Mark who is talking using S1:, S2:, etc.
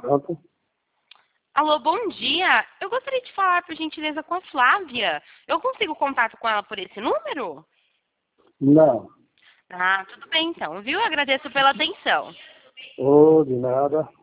S1: Pronto.
S2: Alô, bom dia. Eu gostaria de falar, por gentileza, com a Flávia. Eu consigo contato com ela por esse número?
S1: Não.
S2: Ah, tudo bem então, viu? Agradeço pela atenção.
S1: Oh, de nada.